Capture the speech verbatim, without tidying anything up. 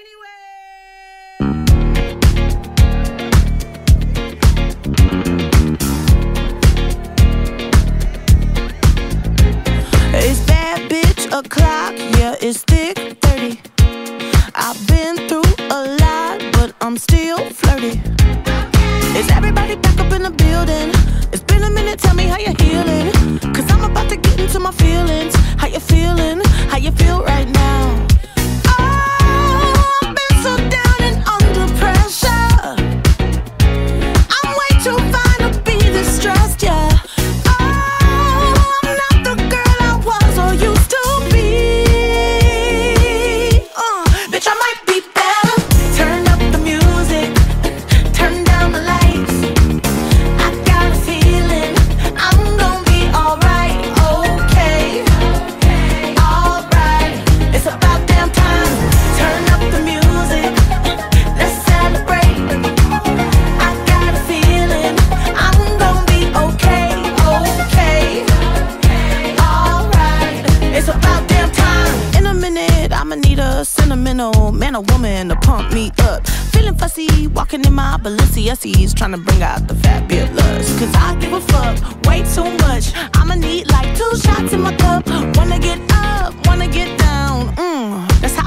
It's bad bitch o'clock, yeah, it's thick thirty. I've been through a lot, but I'm still flirty. Is everybody back up in the building? It's been a minute, tell me how you're healing. Cause I'm about to get into my feelings. How you feeling? How you feel right now? Oh, I've been so down and under pressure. I'm way too fine to be this stressed, yeah. Sentimental man or woman to pump me up. Feeling fussy, walking in my Balenciennes, trying to bring out the fabulous. Cause I give a fuck way too much. I'ma need like two shots in my cup. Wanna get up, wanna get down. Mm, that's how